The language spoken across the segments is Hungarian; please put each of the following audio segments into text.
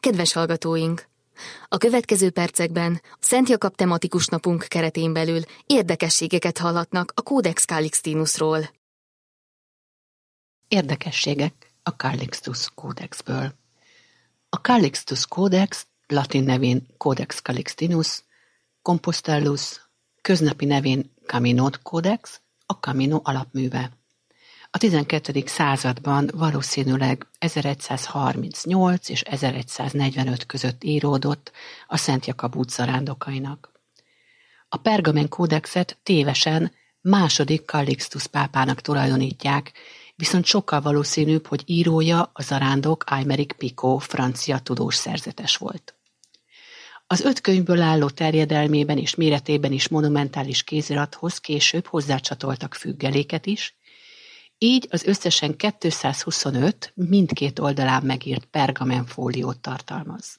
Kedves hallgatóink! A következő percekben a Szent Jakab tematikus napunk keretén belül érdekességeket hallhatnak a Codex Calixtinusról. Érdekességek a Calixtus Codexből. A Calixtus Codex, latin nevén Codex Calixtinus, Compostellus, köznapi nevén Camino Codex, a Camino alapműve. A 12. században valószínűleg 1138 és 1145 között íródott a Szent Jakab út zarándokainak. A Pergamen kódexet tévesen második Calixtus pápának tulajdonítják, viszont sokkal valószínűbb, hogy írója a zarándok Aymeric Picot francia tudós szerzetes volt. Az 5 könyvből álló terjedelmében és méretében is monumentális kézirathoz később hozzácsatoltak függeléket is, így az összesen 225 mindkét oldalán megírt pergamenfóliót tartalmaz.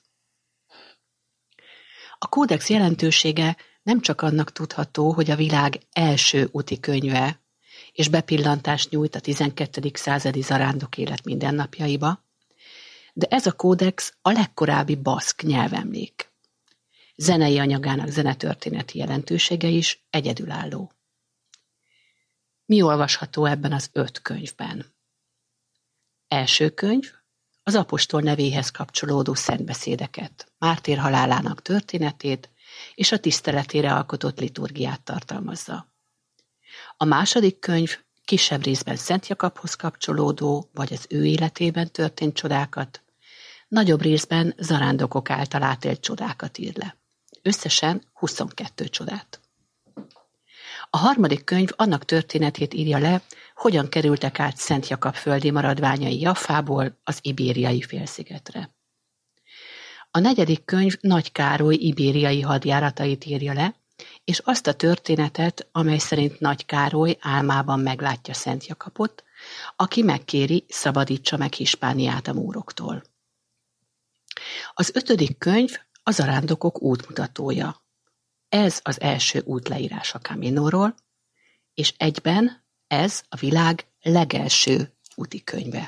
A kódex jelentősége nem csak annak tudható, hogy a világ első úti könyve, és bepillantást nyújt a 12. századi zarándok élet mindennapjaiba, de ez a kódex a legkorábbi baszk nyelvemlék. Zenei anyagának zenetörténeti jelentősége is egyedülálló. Mi olvasható ebben az 5 könyvben? Első könyv az apostol nevéhez kapcsolódó szentbeszédeket, mártír halálának történetét és a tiszteletére alkotott liturgiát tartalmazza. A második könyv kisebb részben Szent Jakabhoz kapcsolódó, vagy az ő életében történt csodákat, nagyobb részben zarándokok által átélt csodákat ír le. Összesen 22 csodát. A harmadik könyv annak történetét írja le, hogyan kerültek át Szent Jakab földi maradványai Jaffából az Ibériai félszigetre. A negyedik könyv Nagy Károly ibériai hadjáratait írja le, és azt a történetet, amely szerint Nagy Károly álmában meglátja Szent Jakabot, aki megkéri, szabadítsa meg Hispániát a móroktól. Az 5. könyv a zarándokok útmutatója. Ez az első útleírás a Caminóról, és egyben ez a világ legelső úti könyve.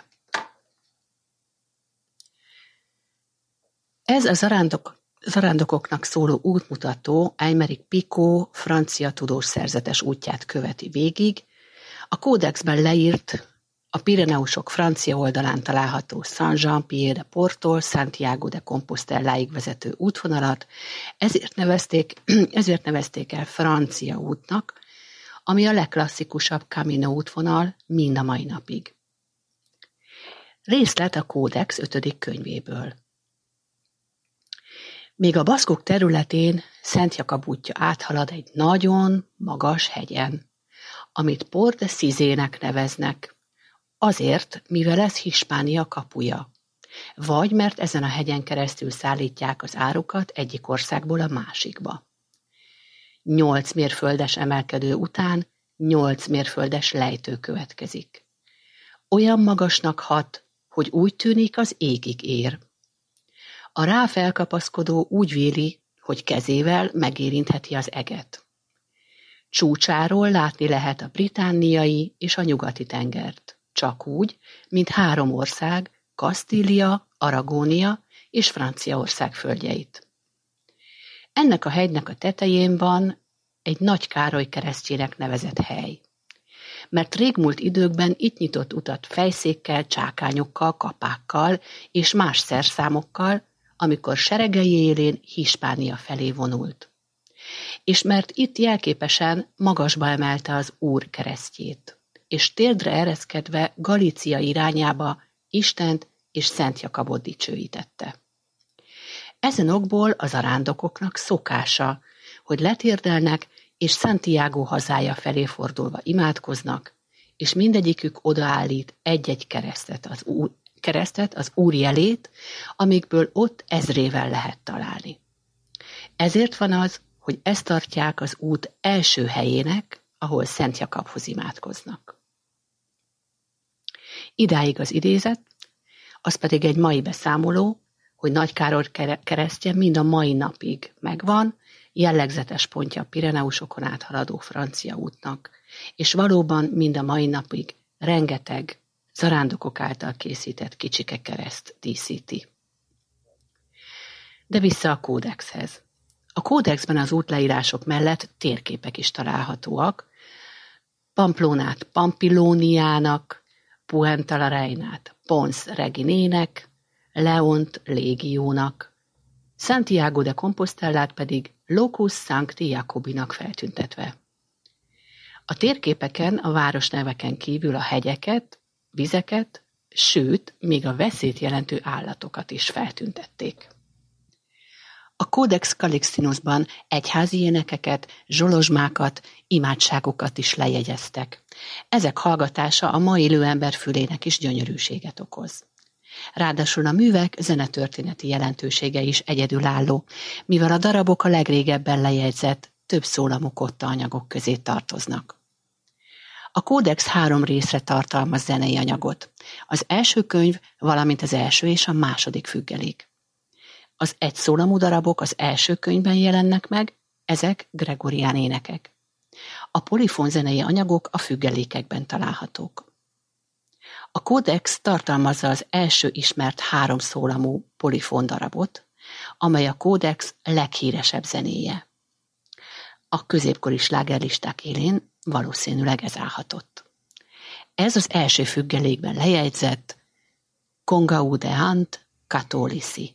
Ez a zarándokoknak szóló útmutató Aymeric Picot francia tudós szerzetes útját követi végig, a kódexben leírt a Pireneusok francia oldalán található Saint-Jean-Pied-de-Porttól Santiago de Compostelláig vezető útvonalat, ezért nevezték el francia útnak, ami a legklasszikusabb Camino útvonal mind a mai napig. Részlet a kódex 5. könyvéből. Még a baszkok területén Szent Jakab útja áthalad egy nagyon magas hegyen, amit Port de Szizének neveznek, azért, mivel ez Hispánia kapuja, vagy mert ezen a hegyen keresztül szállítják az árukat egyik országból a másikba. 8 mérföldes emelkedő után 8 mérföldes lejtő következik. Olyan magasnak hat, hogy úgy tűnik, az égig ér. A rá felkapaszkodó úgy véli, hogy kezével megérintheti az eget. Csúcsáról látni lehet a britanniai és a nyugati tengert. Csak úgy, mint 3 ország, Kasztília, Aragónia és Franciaország földjeit. Ennek a hegynek a tetején van egy Nagy Károly keresztjének nevezett hely. Mert régmúlt időkben itt nyitott utat fejszékkel, csákányokkal, kapákkal és más szerszámokkal, amikor seregei élén Hispánia felé vonult. És mert itt jelképesen magasba emelte az Úr keresztjét, és térdre ereszkedve Galícia irányába Istent és Szent Jakabot dicsőítette. Ezen okból az zarándokoknak szokása, hogy letérdelnek és Santiago hazája felé fordulva imádkoznak, és mindegyikük odaállít egy-egy keresztet az Úr jelét, amikből ott ezrével lehet találni. Ezért van az, hogy ezt tartják az út első helyének, ahol Szent Jakabhoz imádkoznak. Idáig az idézet, az pedig egy mai beszámoló, hogy Nagy Károly keresztje mind a mai napig megvan, jellegzetes pontja a Pireneusokon áthaladó francia útnak, és valóban mind a mai napig rengeteg zarándokok által készített kicsike kereszt díszíti. De vissza a kódexhez. A kódexben az útleírások mellett térképek is találhatóak. Pamplonát Pampilóniának, Puenta la Reinát Pons Reginének, Leont Légiónak, Santiago de Compostelát pedig Locus Sancti Jacobinak feltüntetve. A térképeken a városneveken kívül a hegyeket, vizeket, sőt, még a veszélyt jelentő állatokat is feltüntették. A Codex Calixtinusban egyházi énekeket, zsolozsmákat, imádságokat is lejegyeztek. Ezek hallgatása a mai élő ember fülének is gyönyörűséget okoz. Ráadásul a művek zenetörténeti jelentősége is egyedülálló, mivel a darabok a legrégebben lejegyzett, több szólamú kotta anyagok közé tartoznak. A kódex 3 részre tartalmaz zenei anyagot. Az első könyv, valamint az első és a második függelék. Az egyszólamú darabok az első könyvben jelennek meg, ezek gregorián énekek. A polifón zenei anyagok a függelékekben találhatók. A kódex tartalmazza az első ismert 3 szólamú polifón darabot, amely a kódex leghíresebb zenéje. A középkori slágerlisták élén valószínűleg ez állhatott. Ez az első függelékben lejegyzett Congaudeant Catholici.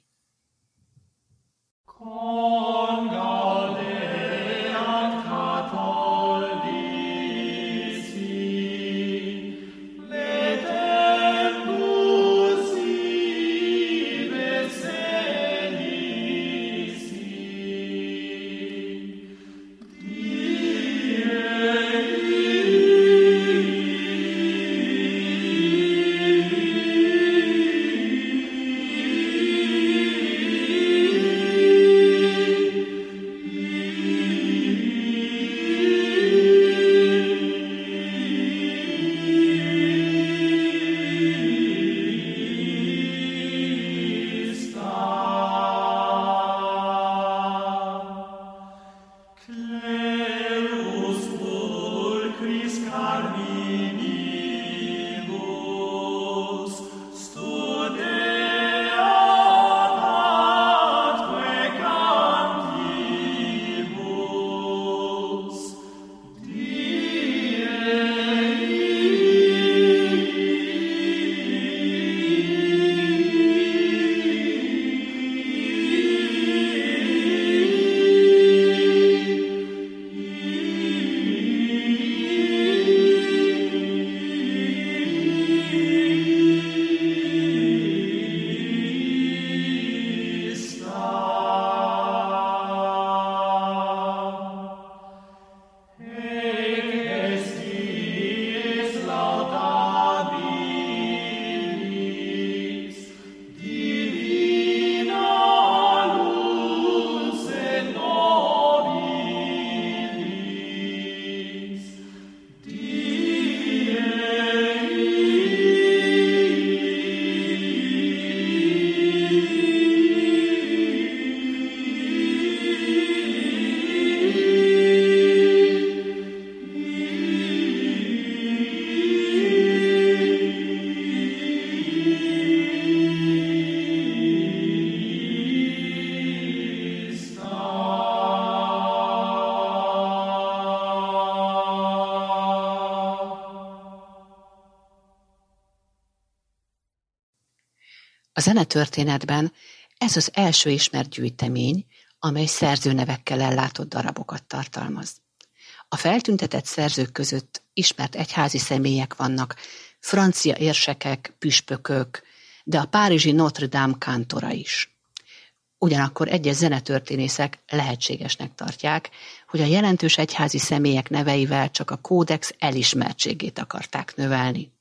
A zenetörténetben ez az első ismert gyűjtemény, amely szerzőnevekkel ellátott darabokat tartalmaz. A feltüntetett szerzők között ismert egyházi személyek vannak, francia érsekek, püspökök, de a párizsi Notre Dame kántora is. Ugyanakkor egyes zenetörténészek lehetségesnek tartják, hogy a jelentős egyházi személyek neveivel csak a kódex elismertségét akarták növelni.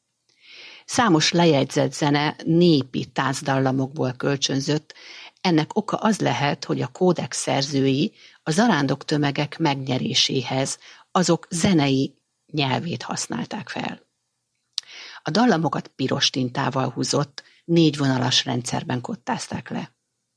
Számos lejegyzett zene népi táncdallamokból kölcsönzött, ennek oka az lehet, hogy a kódex szerzői a zarándok tömegek megnyeréséhez azok zenei nyelvét használták fel. A dallamokat piros tintával húzott, 4 vonalas rendszerben kottázták le.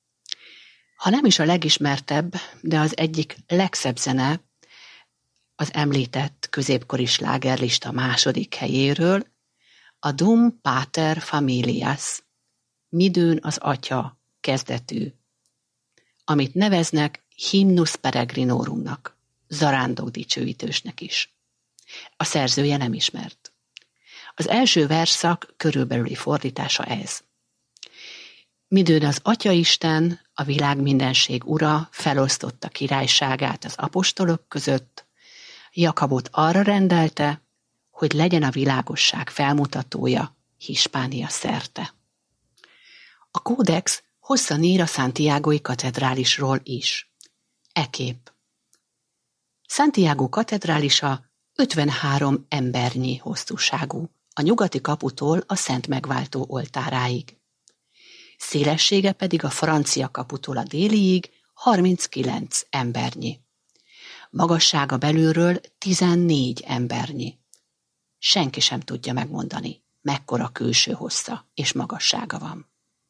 Ha nem is a legismertebb, de az egyik legszebb zene az említett középkori slágerlista második helyéről, a Dum Pater Familias, midőn az atya kezdetű amit neveznek Hymnus Peregrinorumnak, zarándok dicsőítősnek is. A szerzője nem ismert. Az első versszak körülbelüli fordítása ez. Midőn az Atyaisten, a világ mindenség ura felosztotta királyságát az apostolok között, Jakabot arra rendelte, hogy legyen a világosság felmutatója Hispánia szerte. A kódex hosszan ír a Santiagói katedrálisról is. Kép. Santiago katedrálisa 53 embernyi hosszúságú, a nyugati kaputól a Szent Megváltó oltáráig. Szélessége pedig a francia kaputól a déliig 39 embernyi. Magassága belülről 14 embernyi. Senki sem tudja megmondani, mekkora külső hossza és magassága van.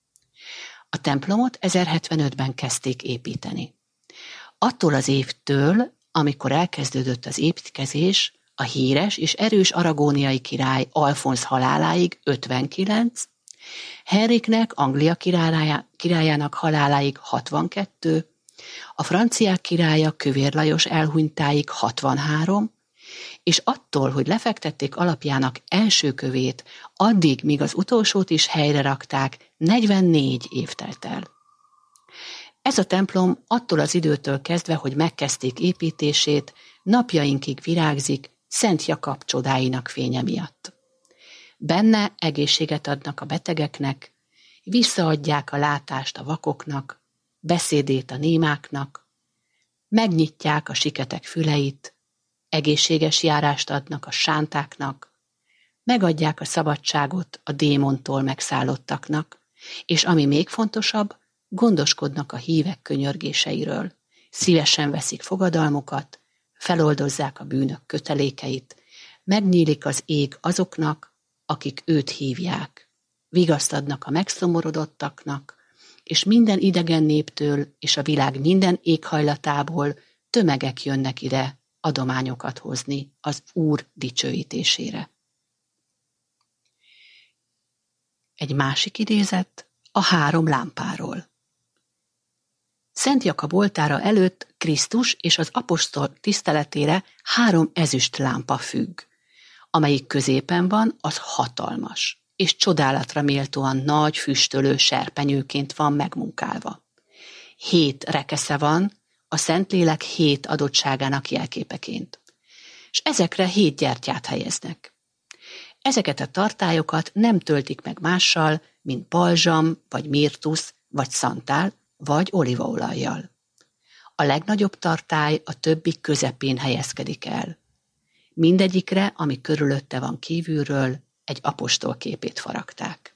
A templomot 1075-ben kezdték építeni. Attól az évtől, amikor elkezdődött az építkezés, a híres és erős aragóniai király Alfonz haláláig 59, Henriknek, Anglia királyának haláláig 62, a franciák királya Kövér Lajos elhunytáig 63, és attól, hogy lefektették alapjának első kövét, addig, míg az utolsót is helyre rakták, 44 év telt el. Ez a templom attól az időtől kezdve, hogy megkezdték építését, napjainkig virágzik Szent Jakab csodáinak fénye miatt. Benne egészséget adnak a betegeknek, visszaadják a látást a vakoknak, beszédét a némáknak, megnyitják a siketek füleit, egészséges járást adnak a sántáknak, megadják a szabadságot a démontól megszállottaknak, és ami még fontosabb, gondoskodnak a hívek könyörgéseiről, szívesen veszik fogadalmukat, feloldozzák a bűnök kötelékeit, megnyílik az ég azoknak, akik őt hívják, vigaszt adnak a megszomorodottaknak, és minden idegen néptől és a világ minden éghajlatából tömegek jönnek ide adományokat hozni az Úr dicsőítésére. Egy másik idézet a 3 lámpáról. Szent Jakab oltára előtt Krisztus és az apostol tiszteletére 3 ezüst lámpa függ, amelyik középen van, az hatalmas, és csodálatra méltóan nagy füstölő serpenyőként van megmunkálva. 7 rekesze van, a Szentlélek 7 adottságának jelképeként, és ezekre 7 gyertyát helyeznek. Ezeket a tartályokat nem töltik meg mással, mint balzsam, vagy mirtusz, vagy szantál, vagy olívaolajjal. A legnagyobb tartály a többi közepén helyezkedik el. Mindegyikre, ami körülötte van kívülről, egy apostol képét faragták.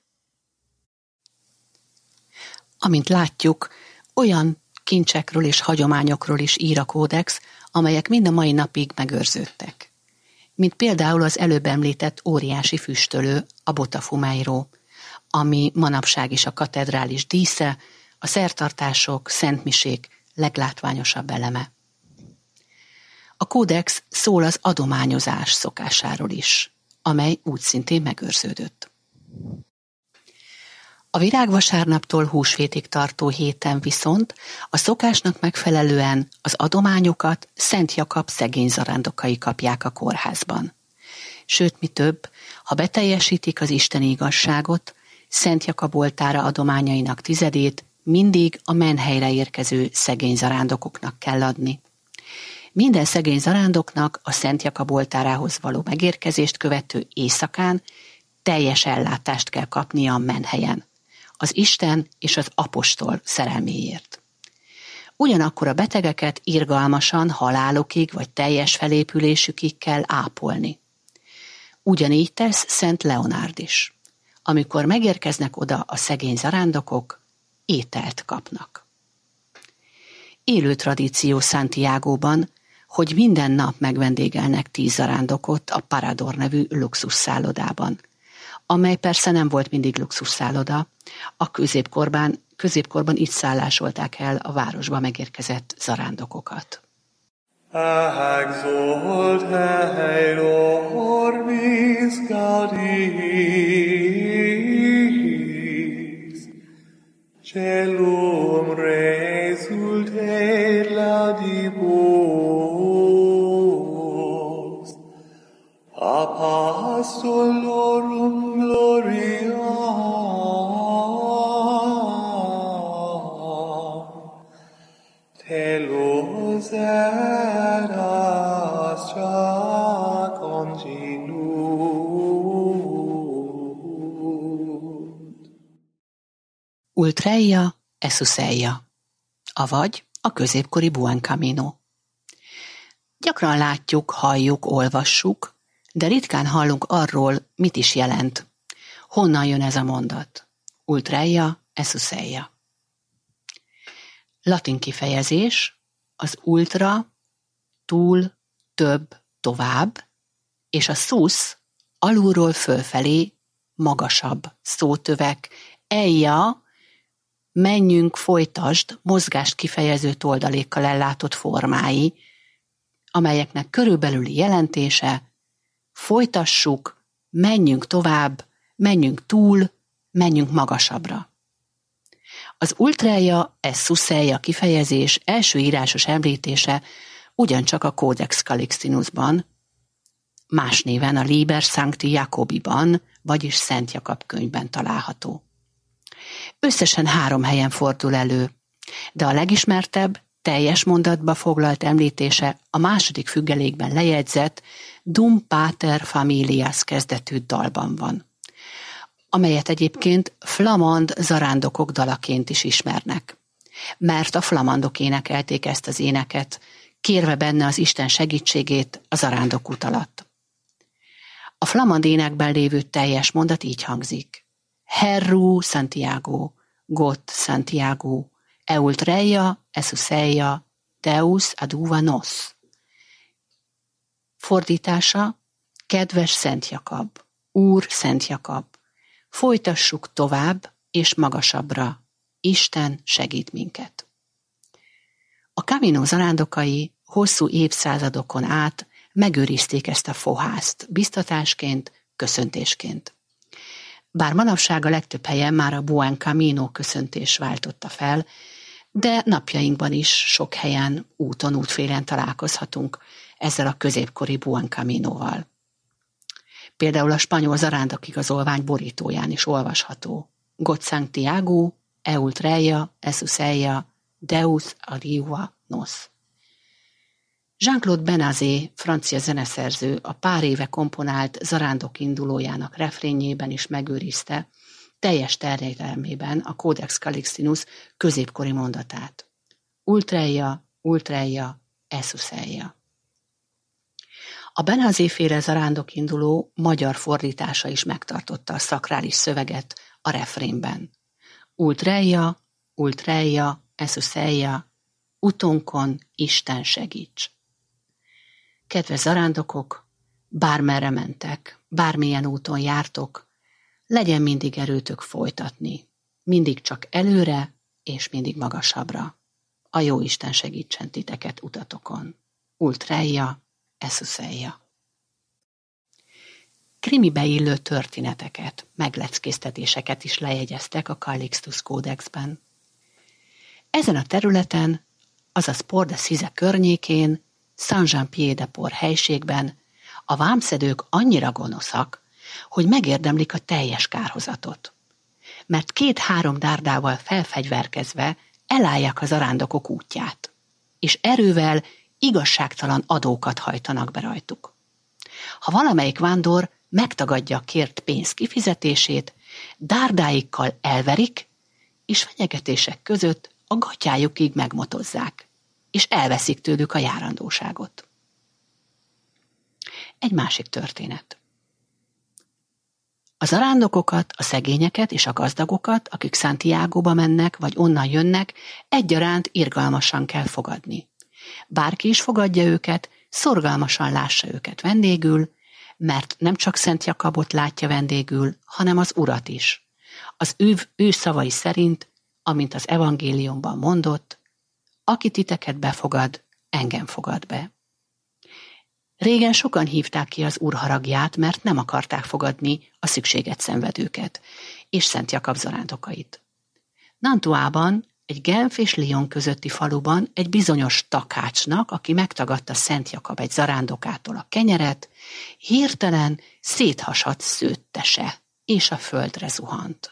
Amint látjuk, olyan kincsekről és hagyományokról is ír a kódex, amelyek mind a mai napig megőrződtek. Mint például az előbb említett óriási füstölő, a Botafumeiro, ami manapság is a katedrális dísze, a szertartások, szentmisék leglátványosabb eleme. A kódex szól az adományozás szokásáról is, amely úgy szintén megőrződött. A virágvasárnaptól húsvétig tartó héten viszont a szokásnak megfelelően az adományokat Szent Jakab szegény zarándokai kapják a kórházban. Sőt, mi több, ha beteljesítik az isteni igazságot, Szent Jakab oltára adományainak 10-ét mindig a menhelyre érkező szegény zarándokoknak kell adni. Minden szegény zarándoknak a Szent Jakab oltárához való megérkezést követő éjszakán teljes ellátást kell kapnia a menhelyen, az Isten és az apostol szerelméért. Ugyanakkor a betegeket irgalmasan halálukig vagy teljes felépülésükig kell ápolni. Ugyanígy tesz Szent Leonárd is. Amikor megérkeznek oda a szegény zarándokok, ételt kapnak. Élő tradíció Santiagóban, hogy minden nap megvendégelnek 10 zarándokot a Parador nevű luxusszállodában, amely persze nem volt mindig luxusszálloda, a középkorban így szállásolták el a városba megérkezett zarándokokat. Celum resurrectus Ultreia Esuseia, avagy a középkori Buen Camino. Gyakran látjuk, halljuk, olvassuk, de ritkán hallunk arról, mit is jelent. Honnan jön ez a mondat? Ultreia Esuseia. Latin kifejezés, az ultra, túl, több, tovább, és a sus alulról fölfelé, magasabb szótövek, eia, menjünk, folytasd, mozgást kifejező toldalékkal ellátott formái, amelyeknek körülbelüli jelentése, folytassuk, menjünk tovább, menjünk túl, menjünk magasabbra. Az Ultreia Esuseia kifejezés első írásos említése ugyancsak a Codex Calixtinusban, más néven a Liber Sancti Jacobiban, vagyis Szent Jakab könyvben található. Összesen 3 helyen fordul elő, de a legismertebb, teljes mondatba foglalt említése a második függelékben lejegyzett Dum Pater Familias kezdetű dalban van, amelyet egyébként flamand zarándokok dalaként is ismernek, mert a flamandok énekelték ezt az éneket, kérve benne az Isten segítségét a zarándokút alatt. A flamand énekben lévő teljes mondat így hangzik: Herru Santiago, Got Santiago, Eultreia Esuseia, Deus aduva nos. Fordítása: Kedves Szent Jakab, Úr Szent Jakab, folytassuk tovább és magasabbra, Isten segít minket. A Camino zarándokai hosszú évszázadokon át megőrizték ezt a fohászt, biztatásként, köszöntésként. Bár manapság a legtöbb helyen már a Buen Camino köszöntés váltotta fel, de napjainkban is sok helyen úton, útfélen találkozhatunk ezzel a középkori Buen Caminoval. Például a spanyol zarándokigazolvány borítóján is olvasható: Got Santiago, Eultreia Esuseia, Deus aduva nos. Jean-Claude Benazé, francia zeneszerző, a pár éve komponált Zarándok indulójának refrénjében is megőrizte teljes terjedelmében a Codex Calixtinus középkori mondatát: Ultreia, Ultreia, Esuseia. A Benazé-féle zarándokinduló magyar fordítása is megtartotta a szakrális szöveget a refrénben: Ultreia, Ultreia, Esuseia, utunkon Isten segíts. Kedves zarándokok, bármerre mentek, bármilyen úton jártok, legyen mindig erőtök folytatni, mindig csak előre és mindig magasabbra. A Jóisten segítsen titeket utatokon. Ultreia Esuseia. Krimibe illő történeteket, megleckéztetéseket is lejegyeztek a Calixtus Códexben. Ezen a területen, azaz Port de Size környékén, Saint-Jean-Pied-de-Port helységben a vámszedők annyira gonoszak, hogy megérdemlik a teljes kárhozatot. Mert 2-3 dárdával felfegyverkezve elállják a zarándokok útját, és erővel igazságtalan adókat hajtanak be rajtuk. Ha valamelyik vándor megtagadja a kért pénz kifizetését, dárdáikkal elverik, és fenyegetések között a gatyájukig megmotozzák, és elveszik tőlük a járandóságot. Egy másik történet. A zarándokokat, a szegényeket és a gazdagokat, akik Santiagoba mennek, vagy onnan jönnek, egyaránt irgalmasan kell fogadni. Bárki is fogadja őket, szorgalmasan lássa őket vendégül, mert nem csak Szent Jakabot látja vendégül, hanem az Urat is. Az ő szavai szerint, amint az evangéliumban mondott: aki titeket befogad, engem fogad be. Régen sokan hívták ki az Úr haragját, mert nem akarták fogadni a szükséget szenvedőket és Szent Jakab zarándokait. Nantuában, egy Genf és Lyon közötti faluban egy bizonyos takácsnak, aki megtagadta Szent Jakab egy zarándokától a kenyeret, hirtelen széthasadt szőttese, és a földre zuhant.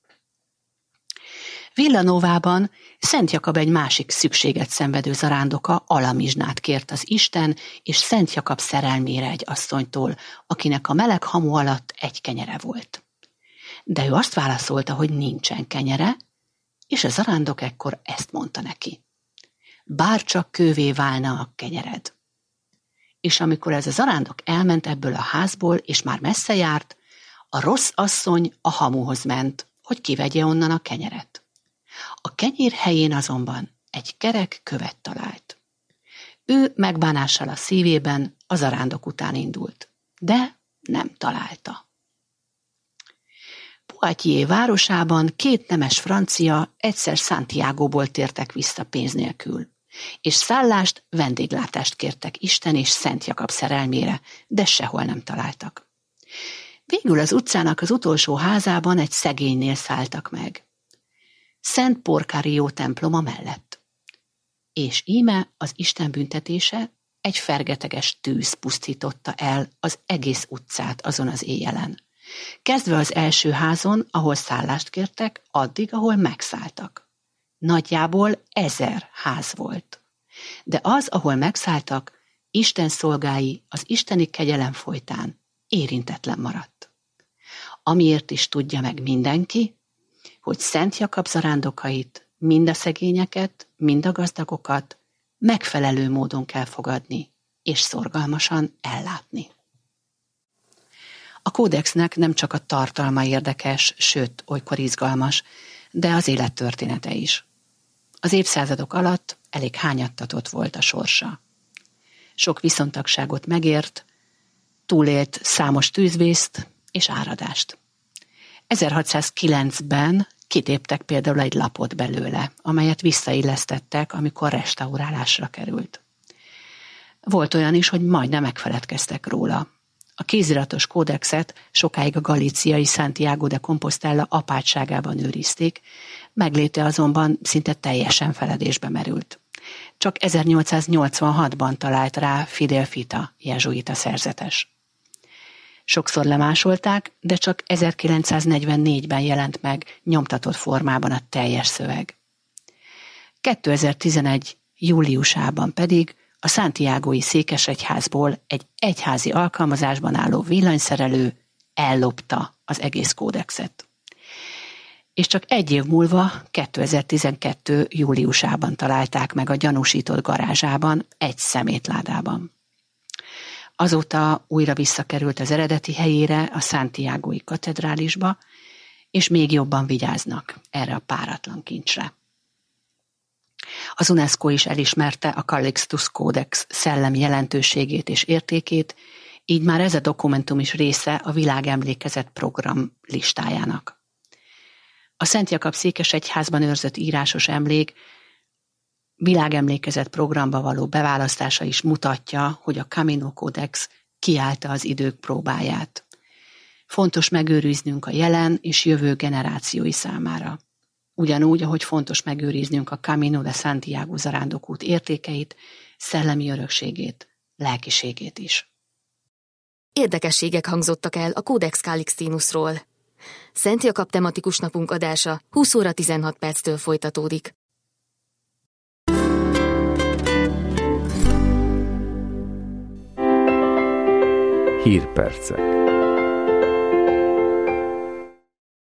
Villanovában Szent Jakab egy másik szükséget szenvedő zarándoka alamizsnát kért az Isten és Szent Jakab szerelmére egy asszonytól, akinek a meleg hamu alatt egy kenyere volt. De ő azt válaszolta, hogy nincsen kenyere, és a zarándok ekkor ezt mondta neki: bárcsak kővé válna a kenyered. És amikor ez a zarándok elment ebből a házból, és már messze járt, a rossz asszony a hamuhoz ment, hogy kivegye onnan a kenyeret. A kenyér helyén azonban egy kerek követ talált. Ő megbánással a szívében a zarándok után indult, de nem találta. Poitiers városában 2 nemes francia egyszer Santiagóból tértek vissza pénz nélkül, és szállást, vendéglátást kértek Isten és Szent Jakab szerelmére, de sehol nem találtak. Végül az utcának az utolsó házában egy szegénynél szálltak meg, Szent Porcarió temploma mellett. És íme az Isten büntetése, egy fergeteges tűz pusztította el az egész utcát azon az éjjelen. Kezdve az első házon, ahol szállást kértek, addig, ahol megszálltak. Nagyjából 1000 ház volt. De az, ahol megszálltak, Isten szolgái az isteni kegyelem folytán érintetlen maradt. Amiért is tudja meg mindenki, hogy Szent Jakab zarándokait, mind a szegényeket, mind a gazdagokat megfelelő módon kell fogadni, és szorgalmasan ellátni. A kódexnek nem csak a tartalma érdekes, sőt, olykor izgalmas, de az élettörténete is. Az évszázadok alatt elég hányattatott volt a sorsa. Sok viszontagságot megért, túlélt számos tűzvészt és áradást. 1609-ben kitéptek például egy lapot belőle, amelyet visszaillesztettek, amikor restaurálásra került. Volt olyan is, hogy majdnem megfeledkeztek róla. A kéziratos kódexet sokáig a galíciai Santiago de Compostela apátságában őrizték, megléte azonban szinte teljesen feledésbe merült. Csak 1886-ban talált rá Fidel Fita, jezsuita szerzetes. Sokszor lemásolták, de csak 1944-ben jelent meg nyomtatott formában a teljes szöveg. 2011. júliusában pedig a santiagói székesegyházból egy egyházi alkalmazásban álló villanyszerelő ellopta az egész kódexet. És csak egy év múlva, 2012. júliusában találták meg a gyanúsított garázsában, egy szemétládában. Azóta újra visszakerült az eredeti helyére, a santiagói katedrálisba, és még jobban vigyáznak erre a páratlan kincsre. Az UNESCO is elismerte a Calixtus Codex szellemi jelentőségét és értékét, így már ez a dokumentum is része a világemlékezet program listájának. A Szent Jakab székesegyházban őrzött írásos emlék világemlékezet programba való beválasztása is mutatja, hogy a Camino Codex kiállta az idők próbáját. Fontos megőriznünk a jelen és jövő generációi számára. Ugyanúgy, ahogy fontos megőriznünk a Camino de Santiago zarándokút értékeit, szellemi örökségét, lelkiségét is. Érdekességek hangzottak el a Codex Calixtinusról. Szent Jakab tematikus napunk adása 20 óra 16 perctől folytatódik. Hírpercek.